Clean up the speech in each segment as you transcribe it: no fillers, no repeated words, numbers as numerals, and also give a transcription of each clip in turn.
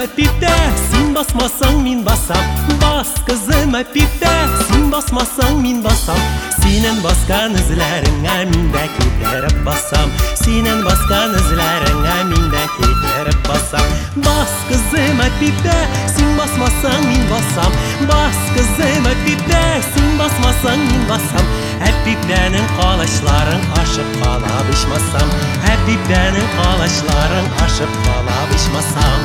pipte, sen basmasang min basam. Bas kızıma pipte, sen basmasang min basam. Senin baskan izlerine min de giderip basam. Senin baskan izlerine min de giderip basam. Bas kızıma pipte, sen basmasang min basam. Bas kızıma pipte, sen basmasang min basam. Hep piptenin kalaşların aşıp kala bişmasam. Hep piptenin kalaşların aşıp kala bişmasam.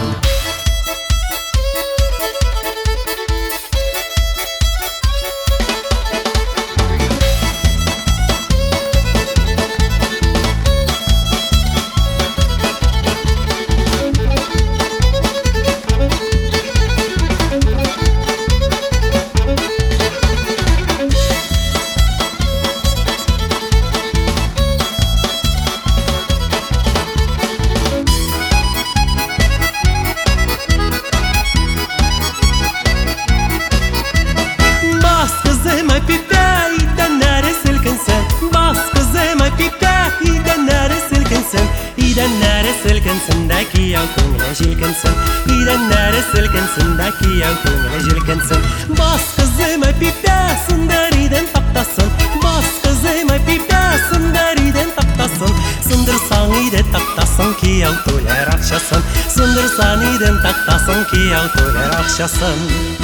İden nere silkinsin de ki yav köngüle jilkinsin. İden nere silkinsin de ki yav köngüle jilkinsin. Bas kızıma pipte sındariden taktasın. Bas kızıma pipte sındariden taktasın. Sındırsan ide taktasın ki yav töler akşasın. Sındırsan iden taktasın ki yav töler akşasın.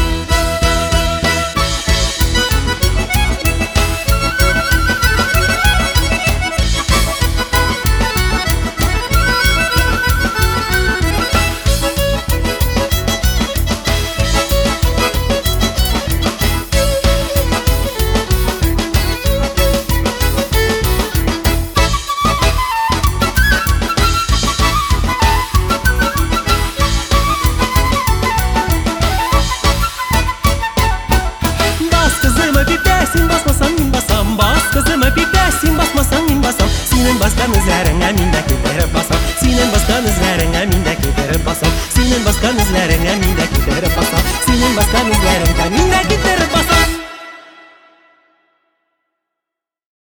Senin baskan izlerine min de giderip basam. Senin baskan izlerine min de giderip basam. Senin baskan izlerine